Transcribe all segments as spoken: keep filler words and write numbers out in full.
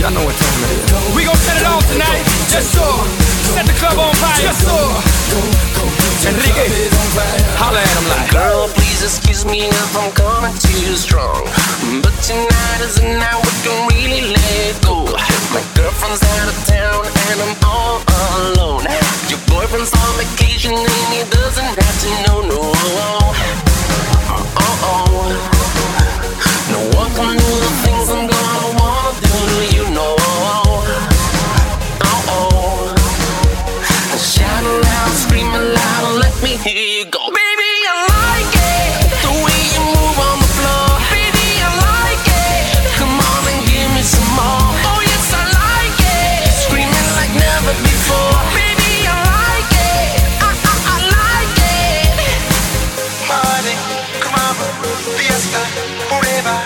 Y'all know what time it is. We gon' set it off tonight. Yes, sir. Set the club on fire. Yes, sir. Enrique, holla at him like. Girl, please excuse me if I'm coming too strong, but tonight is the night we can really let go. My girlfriend's out of town and I'm all alone. Your boyfriend's on vacation and he doesn't have to know, no. Uh-oh. No one can do the things I'm gonna wanna do to you, no. Uh-oh. Shout aloud, scream aloud, let me hear you go. Baby, I like it, the way you move on the floor. Baby, I like it, come on and give me some more. Oh yes, I like it, screaming like never before. Baby, I like it, I, I, I like it. Party, come on, fiesta, forever.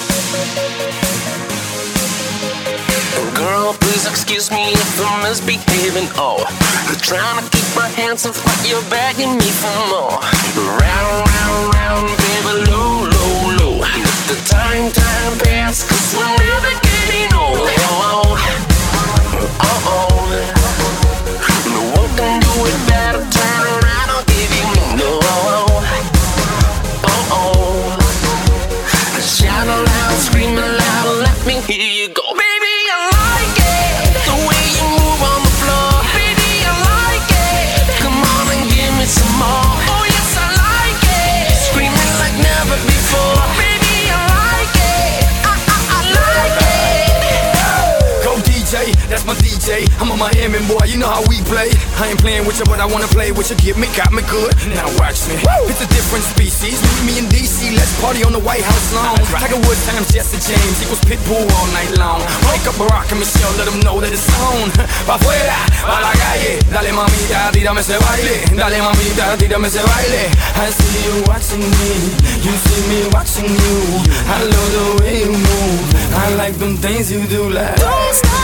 Girl, please excuse me if I'm misbehaving. Oh, trying to keep my hands off, but you're begging me for more. Round, round, round, baby, low, low, low. Let the time, time pass, cause we're never getting old. Uh-oh. No one can do it better. Turn around, I'll give you more. Uh-oh. Shout aloud, scream aloud, let me hear you go. Baby, I like it, the way you move on the floor. Baby, I like it, come on and give me some more. Oh yes, I like it, screaming like never before. Baby, I like it, I, I, I like it. Go D J, that's my D J. I'm a Miami boy, you know how we play. I ain't playing with you, but I wanna play with you. Get me, got me good. Now watch me. Woo! It's a different species. Meet me in D C, let's party on the White House lawn. Right. Tiger Woods times Jesse James equals Pitbull all night long. Wake up Barack and Michelle, let them know that it's on. Pa' afuera, pa' la calle. Dale mamita, tírame ese baile. Dale mamita, tírame ese baile. I see you watching me, you see me watching you. I love the way you move, I like them things you do like. Don't stop.